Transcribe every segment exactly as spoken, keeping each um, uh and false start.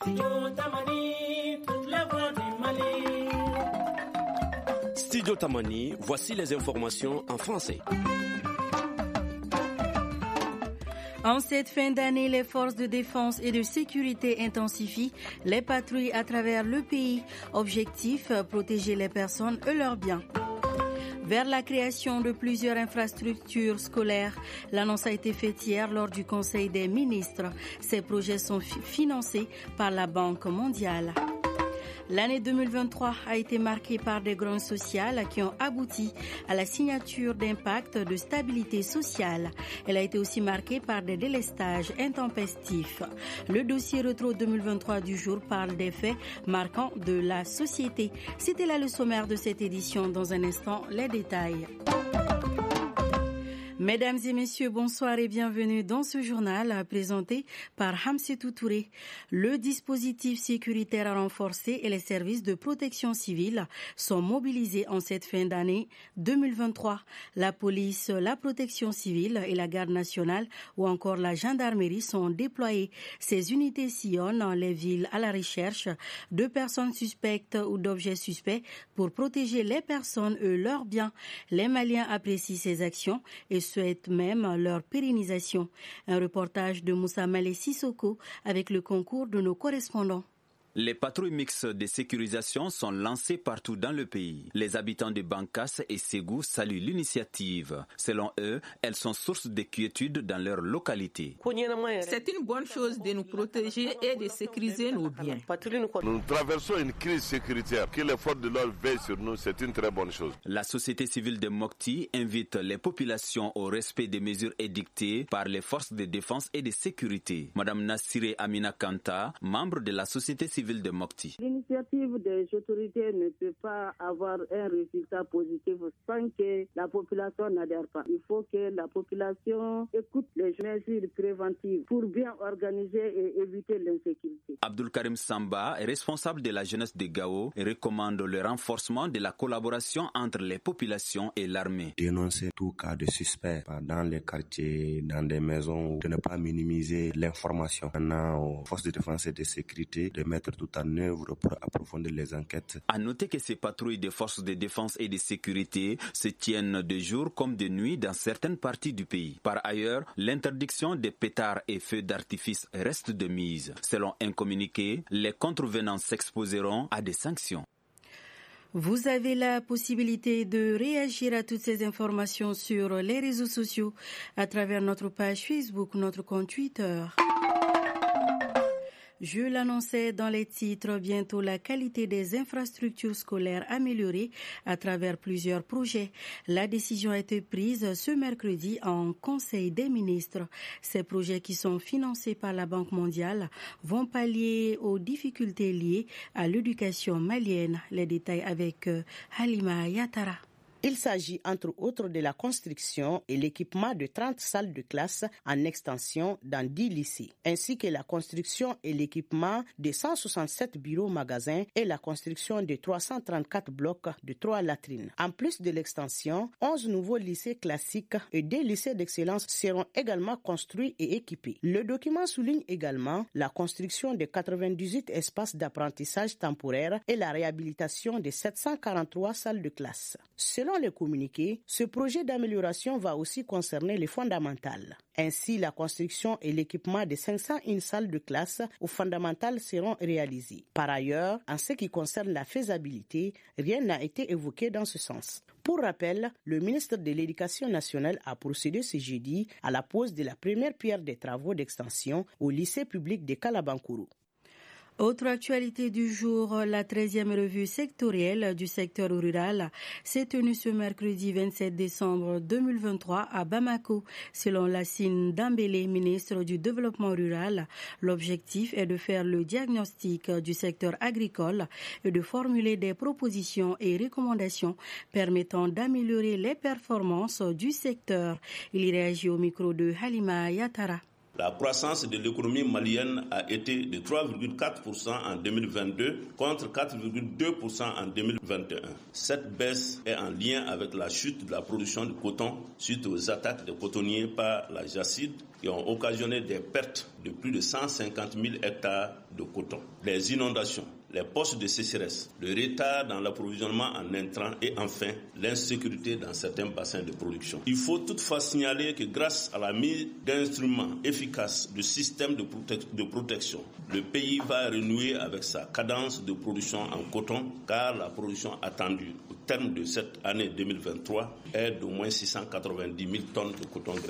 Studio Tamani, voici les informations en français. En cette fin d'année, les forces de défense et de sécurité intensifient les patrouilles à travers le pays. Objectif, protéger les personnes et leurs biens. Vers la création de plusieurs infrastructures scolaires, l'annonce a été faite hier lors du Conseil des ministres. Ces projets sont financés par la Banque mondiale. L'année deux mille vingt-trois a été marquée par des grogne sociales qui ont abouti à la signature d'un pacte de stabilité sociale. Elle a été aussi marquée par des délestages intempestifs. Le dossier Retro deux mille vingt-trois du jour parle des faits marquants de la société. C'était là le sommaire de cette édition. Dans un instant, les détails. Mesdames et messieurs, bonsoir et bienvenue dans ce journal présenté par Hamsetou Touré. Le dispositif sécuritaire a renforcé et les services de protection civile sont mobilisés en cette fin d'année deux mille vingt-trois. La police, la protection civile et la garde nationale ou encore la gendarmerie sont déployés. Ces unités sillonnent les villes à la recherche de personnes suspectes ou d'objets suspects pour protéger les personnes et leurs biens. Les Maliens apprécient ces actions et souhaitent même leur pérennisation. Un reportage de Moussa Malé Sissoko avec le concours de nos correspondants. Les patrouilles mixtes de sécurisation sont lancées partout dans le pays. Les habitants de Bankas et Ségou saluent l'initiative. Selon eux, elles sont source de quiétude dans leur localité. C'est une bonne chose de nous protéger et de sécuriser nos biens. Nous traversons une crise sécuritaire. Que les forces de l'ordre veillent sur nous, c'est une très bonne chose. La société civile de Mopti invite les populations au respect des mesures édictées par les forces de défense et de sécurité. Madame Nassiré Amina Kanta, membre de la société civile de Mopti. L'initiative des autorités ne peut pas avoir un résultat positif sans que la population n'adhère pas. Il faut que la population écoute les mesures préventives pour bien organiser et éviter l'insécurité. Abdul Karim Samba, responsable de la jeunesse de Gao, recommande le renforcement de la collaboration entre les populations et l'armée. Dénoncer tout cas de suspect dans les quartiers, dans des maisons, de ne pas minimiser l'information. Maintenant, aux forces de défense et de sécurité, de mettre tout en œuvre pour approfondir les enquêtes. À noter que ces patrouilles des forces de défense et de sécurité se tiennent de jour comme de nuit dans certaines parties du pays. Par ailleurs, l'interdiction des pétards et feux d'artifice reste de mise. Selon un communiqué, les contrevenants s'exposeront à des sanctions. Vous avez la possibilité de réagir à toutes ces informations sur les réseaux sociaux à travers notre page Facebook, notre compte Twitter. Je l'annonçais dans les titres, bientôt la qualité des infrastructures scolaires améliorée à travers plusieurs projets. La décision a été prise ce mercredi en Conseil des ministres. Ces projets qui sont financés par la Banque mondiale vont pallier aux difficultés liées à l'éducation malienne. Les détails avec Halima Yatara. Il s'agit entre autres de la construction et l'équipement de trente salles de classe en extension dans dix lycées, ainsi que la construction et l'équipement de cent soixante-sept bureaux-magasins et la construction de trois cent trente-quatre blocs de trois latrines. En plus de l'extension, onze nouveaux lycées classiques et deux lycées d'excellence seront également construits et équipés. Le document souligne également la construction de quatre-vingt-dix-huit espaces d'apprentissage temporaire et la réhabilitation de sept cent quarante-trois salles de classe. Selon le communiqué, ce projet d'amélioration va aussi concerner les fondamentales. Ainsi, la construction et l'équipement de cinq cent un salles de classe aux fondamentales seront réalisés. Par ailleurs, en ce qui concerne la faisabilité, rien n'a été évoqué dans ce sens. Pour rappel, le ministre de l'Éducation nationale a procédé ce jeudi à la pose de la première pierre des travaux d'extension au lycée public de Kalabankuru. Autre actualité du jour, la treizième revue sectorielle du secteur rural s'est tenue ce mercredi vingt-sept décembre deux mille vingt-trois à Bamako. Selon Lassine Dambélé, ministre du Développement rural, l'objectif est de faire le diagnostic du secteur agricole et de formuler des propositions et recommandations permettant d'améliorer les performances du secteur. Il réagit au micro de Halima Yatara. La croissance de l'économie malienne a été de trois virgule quatre pour cent en deux mille vingt-deux contre quatre virgule deux pour cent en deux mille vingt et un. Cette baisse est en lien avec la chute de la production de coton suite aux attaques des cotonniers par la jacide qui ont occasionné des pertes de plus de cent cinquante mille hectares de coton. Les inondations, les postes de sécheresse, le retard dans l'approvisionnement en intrants et enfin l'insécurité dans certains bassins de production. Il faut toutefois signaler que grâce à la mise d'instruments efficaces de systèmes de, prote- de protection, le pays va renouer avec sa cadence de production en coton car la production attendue au terme de cette année deux mille vingt-trois est d'au moins six cent quatre-vingt-dix mille tonnes de coton grain.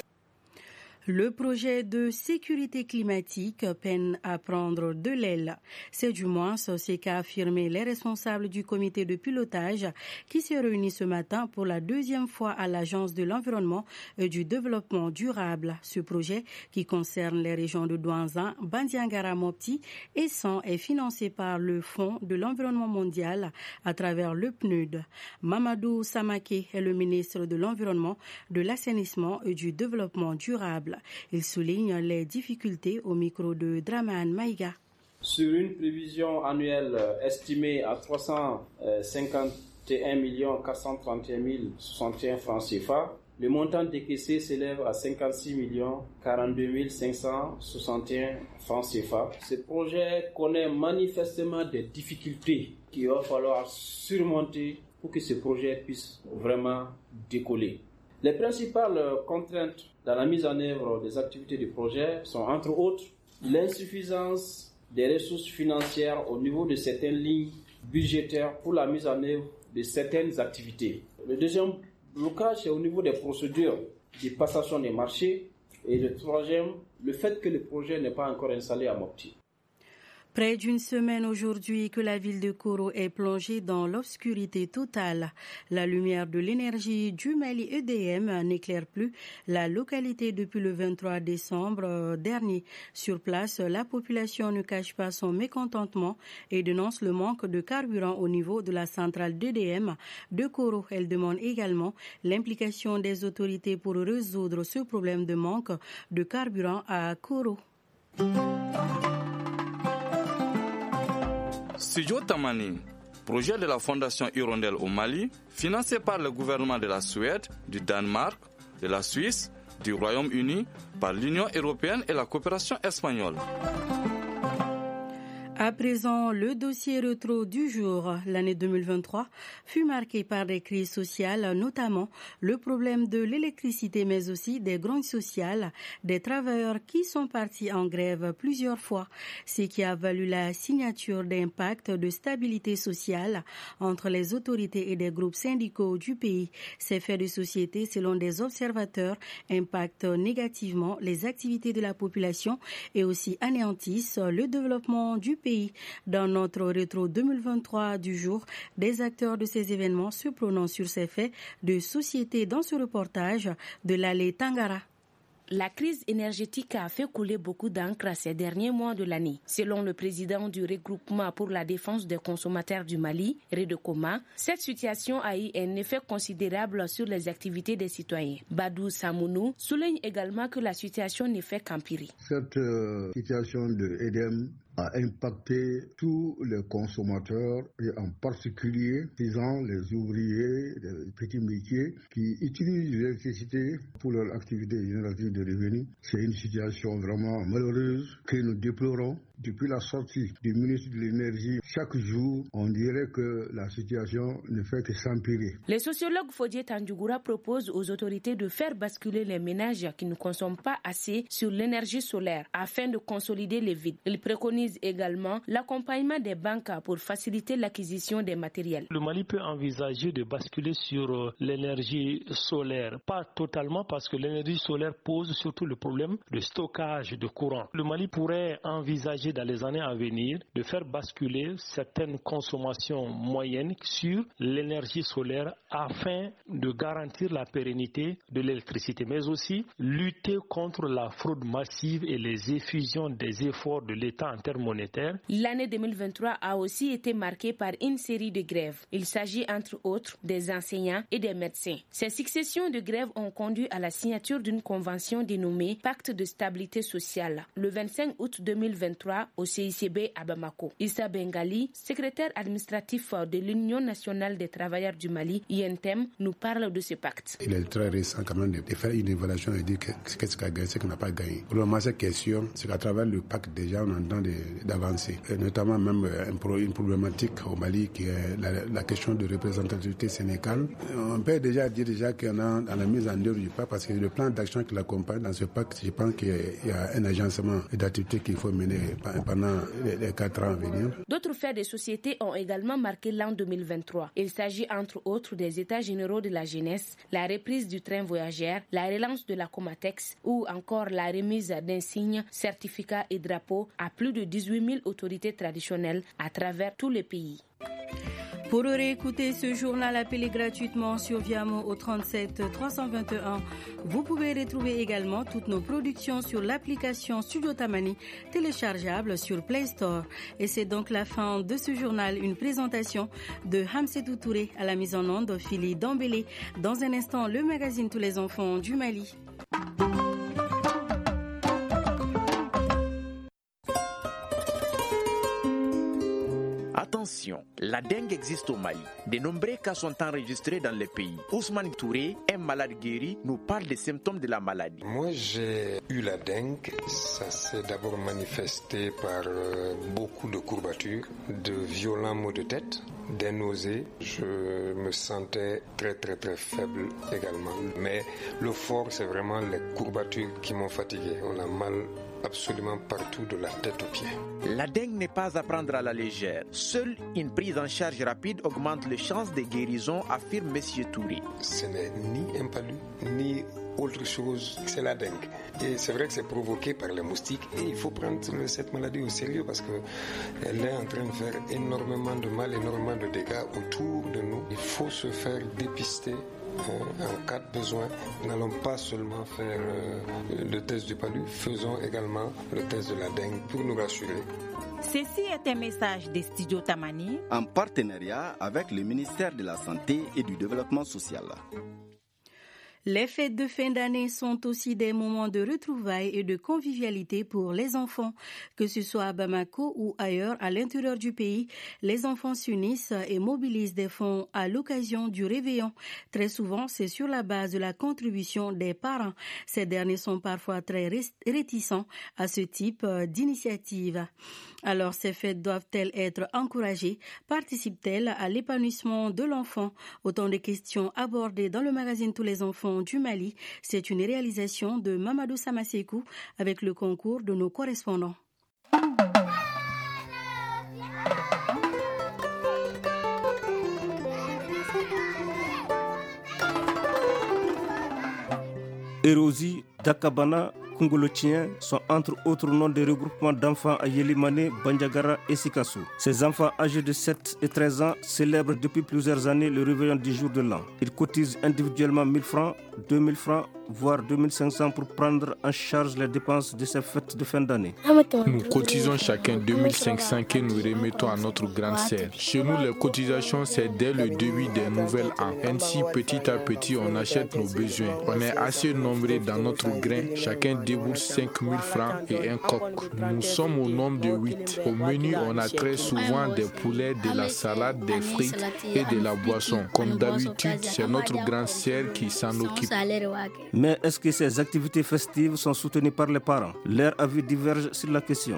Le projet de sécurité climatique peine à prendre de l'aile. C'est du moins ce qu'a affirmé les responsables du comité de pilotage qui s'est réuni ce matin pour la deuxième fois à l'Agence de l'environnement et du développement durable. Ce projet, qui concerne les régions de Douanzan, Bandiangara-Mopti et San, est financé par le Fonds de l'environnement mondial à travers le P N U D. Mamadou Samake est le ministre de l'Environnement, de l'Assainissement et du Développement durable. Il souligne les difficultés au micro de Draman Maïga. Sur une prévision annuelle estimée à trois cent cinquante et un millions quatre cent trente et un mille soixante et un francs C F A, le montant décaissé s'élève à cinquante-six millions quarante-deux mille cinq cent soixante et un francs C F A. Ce projet connaît manifestement des difficultés qu'il va falloir surmonter pour que ce projet puisse vraiment décoller. Les principales contraintes dans la mise en œuvre des activités du projet sont entre autres l'insuffisance des ressources financières au niveau de certaines lignes budgétaires pour la mise en œuvre de certaines activités. Le deuxième blocage, c'est au niveau des procédures de passation des marchés. Et le troisième, le fait que le projet n'est pas encore installé à Mopti. Près d'une semaine aujourd'hui que la ville de Koro est plongée dans l'obscurité totale. La lumière de l'énergie du Mali E D M n'éclaire plus la localité depuis le vingt-trois décembre dernier. Sur place, la population ne cache pas son mécontentement et dénonce le manque de carburant au niveau de la centrale d'E D M de Koro. Elle demande également l'implication des autorités pour résoudre ce problème de manque de carburant à Koro. Studio Tamani, projet de la Fondation Hirondelle au Mali, financé par le gouvernement de la Suède, du Danemark, de la Suisse, du Royaume-Uni, par l'Union européenne et la coopération espagnole. À présent, le dossier rétro du jour, l'année deux mille vingt-trois, fut marqué par des crises sociales, notamment le problème de l'électricité, mais aussi des grandes sociales, des travailleurs qui sont partis en grève plusieurs fois, ce qui a valu la signature d'un pacte de stabilité sociale entre les autorités et des groupes syndicaux du pays. Ces faits de société, selon des observateurs, impactent négativement les activités de la population et aussi anéantissent le développement du pays. Dans notre rétro deux mille vingt-trois du jour, des acteurs de ces événements se prononcent sur ces faits de société dans ce reportage de l'Allée Tangara. La crise énergétique a fait couler beaucoup d'encre ces derniers mois de l'année. Selon le président du regroupement pour la défense des consommateurs du Mali, Redekoma, cette situation a eu un effet considérable sur les activités des citoyens. Badou Samounou souligne également que la situation ne fait qu'empirer. Cette euh, situation de E D M a impacté tous les consommateurs et en particulier disons, les ouvriers, les petits métiers qui utilisent l'électricité pour leur activité générative de revenus. C'est une situation vraiment malheureuse que nous déplorons. Depuis la sortie du ministre de l'Énergie, chaque jour, on dirait que la situation ne fait que s'empirer. Le sociologue Fodié Tandjougoura propose aux autorités de faire basculer les ménages qui ne consomment pas assez sur l'énergie solaire afin de consolider les vides. Il préconise également l'accompagnement des banques pour faciliter l'acquisition des matériels. Le Mali peut envisager de basculer sur l'énergie solaire, pas totalement parce que l'énergie solaire pose surtout le problème de stockage de courant. Le Mali pourrait envisager dans les années à venir de faire basculer certaines consommations moyennes sur l'énergie solaire afin de garantir la pérennité de l'électricité, mais aussi lutter contre la fraude massive et les effusions des efforts de l'État en termes transfert monétaire. L'année deux mille vingt-trois a aussi été marquée par une série de grèves. Il s'agit entre autres des enseignants et des médecins. Ces successions de grèves ont conduit à la signature d'une convention dénommée Pacte de stabilité sociale le vingt-cinq août deux mille vingt-trois au C I C B à Bamako. Issa Bengali, secrétaire administratif de l'Union nationale des travailleurs du Mali, I N T E M, nous parle de ce pacte. Il est très récent quand même de faire une évaluation et dire qu'est-ce qu'on a gagné, ce qu'on n'a pas gagné. Pour le moment, cette question, c'est qu'à travers le pacte déjà on entend d'avancer. Et notamment même une problématique au Mali qui est la, la question de représentativité sénégale. On peut déjà dire déjà qu'il y en a dans la mise en œuvre du pacte parce que le plan d'action qui l'accompagne dans ce pacte, je pense qu'il y a un agencement d'activités qu'il faut mener pendant les quatre ans à venir. D'autres faits de société ont également marqué l'an deux mille vingt-trois. Il s'agit entre autres des états généraux de la jeunesse, la reprise du train voyageur, la relance de la Comatex ou encore la remise d'insignes, certificats et drapeaux à plus de dix-huit mille autorités traditionnelles à travers tout le pays. Pour réécouter ce journal, appelez gratuitement sur Viamo au trente-sept trois cent vingt et un. Vous pouvez retrouver également toutes nos productions sur l'application Studio Tamani, téléchargeable sur Play Store. Et c'est donc la fin de ce journal, une présentation de Hamsetou Touré à la mise en onde de Philly Dambélé. Dans un instant, le magazine Tous les enfants du Mali. Attention, la dengue existe au Mali. De nombreux cas sont enregistrés dans le pays. Ousmane Touré, un malade guéri, nous parle des symptômes de la maladie. Moi, j'ai eu la dengue. Ça s'est d'abord manifesté par euh, beaucoup de courbatures, de violents maux de tête, des nausées. Je me sentais très très très faible également. Mais le fort, c'est vraiment les courbatures qui m'ont fatigué. On a mal absolument partout de la tête aux pieds. La dengue n'est pas à prendre à la légère. Seule une prise en charge rapide augmente les chances de guérison, affirme M. Touré. Ce n'est ni un palu, ni autre chose, c'est la dengue. Et c'est vrai que c'est provoqué par les moustiques et il faut prendre cette maladie au sérieux parce qu'elle est en train de faire énormément de mal, énormément de dégâts autour de nous. Il faut se faire dépister. Euh, en cas de besoin, nous n'allons pas seulement faire euh, le test du palu, faisons également le test de la dengue pour nous rassurer. Ceci est un message de Studio Tamani en partenariat avec le ministère de la Santé et du Développement social. Les fêtes de fin d'année sont aussi des moments de retrouvailles et de convivialité pour les enfants. Que ce soit à Bamako ou ailleurs à l'intérieur du pays, les enfants s'unissent et mobilisent des fonds à l'occasion du réveillon. Très souvent, c'est sur la base de la contribution des parents. Ces derniers sont parfois très réticents à ce type d'initiative. Alors, ces fêtes doivent-elles être encouragées? Participent-elles à l'épanouissement de l'enfant? Autant de questions abordées dans le magazine Tous les enfants du Mali. C'est une réalisation de Mamadou Samasekou avec le concours de nos correspondants. Erosi, Dakabana, Kungolotien sont entre autres noms de regroupements d'enfants à Yelimane, Bandiagara et Sikassou. Ces enfants âgés de sept et treize ans célèbrent depuis plusieurs années le réveillon du jour de l'an. Ils cotisent individuellement mille francs, deux mille francs, voire deux mille cinq cents pour prendre en charge les dépenses de ces fêtes de fin d'année. Nous cotisons chacun deux mille cinq cents que nous remettons à notre grande sœur. Chez nous, les cotisations, c'est dès le début des nouvel an. Ainsi, petit à petit, on achète nos besoins. On est assez nombreux dans notre grain. Chacun débourse cinq mille francs et un coq. Nous sommes au nombre de huit. Au menu, on a très souvent des poulets, de la salade, des frites et de la boisson. Comme d'habitude, c'est notre grande sœur qui s'en occupe. Mais est-ce que ces activités festives sont soutenues par les parents? Leurs avis divergent sur la question.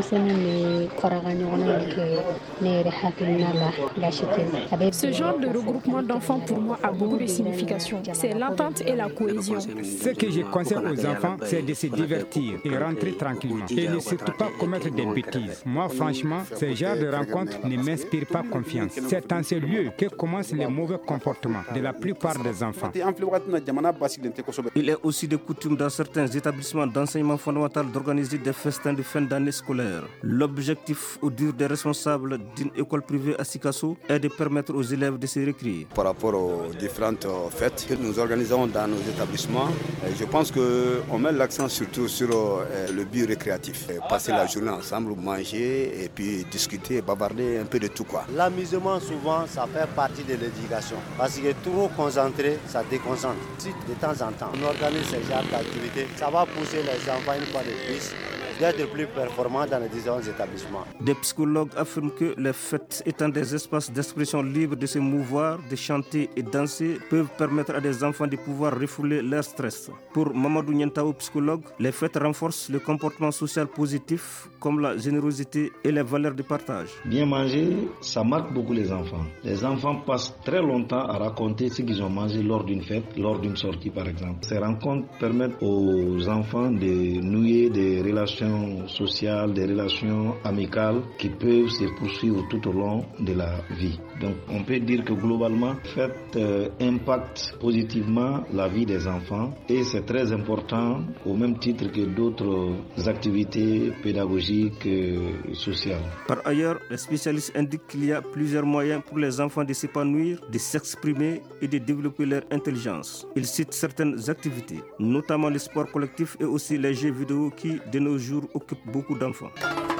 Ce genre de regroupement d'enfants pour moi a beaucoup de signification. C'est l'entente et la cohésion. Ce que je conseille aux enfants, c'est de se divertir et rentrer tranquillement. Et ne surtout pas commettre des bêtises. Moi, franchement, ce genre de rencontre ne m'inspire pas confiance. C'est dans ce lieu que commencent les mauvais comportements de la plupart des enfants. Il est aussi de coutume dans certains établissements d'enseignement fondamental d'organiser des festins de fin d'année scolaire. L'objectif au dire des responsables d'une école privée à Sikasso est de permettre aux élèves de se récréer. Par rapport aux différentes fêtes que nous organisons dans nos établissements, je pense qu'on met l'accent surtout sur le but récréatif. Passer la journée ensemble, manger et puis discuter, bavarder un peu de tout quoi. L'amusement souvent ça fait partie de l'éducation parce que trop concentré ça déconcentre. Si de temps en temps on organise ce genre d'activité, ça va pousser les enfants une fois de plus d'être plus performants dans les différents établissements. Des psychologues affirment que les fêtes étant des espaces d'expression libre de se mouvoir, de chanter et danser peuvent permettre à des enfants de pouvoir refouler leur stress. Pour Mamadou Nientao, psychologue, les fêtes renforcent le comportement social positif comme la générosité et les valeurs de partage. Bien manger, ça marque beaucoup les enfants. Les enfants passent très longtemps à raconter ce qu'ils ont mangé lors d'une fête, lors d'une sortie par exemple. Ces rencontres permettent aux enfants de nouer des relations sociales, des relations amicales qui peuvent se poursuivre tout au long de la vie. Donc on peut dire que globalement, fête euh, impacte positivement la vie des enfants et c'est très important au même titre que d'autres activités pédagogiques et sociales. Par ailleurs, les spécialistes indiquent qu'il y a plusieurs moyens pour les enfants de s'épanouir, de s'exprimer et de développer leur intelligence. Ils citent certaines activités, notamment le sport collectif et aussi les jeux vidéo qui, de nos jours, occupent beaucoup d'enfants.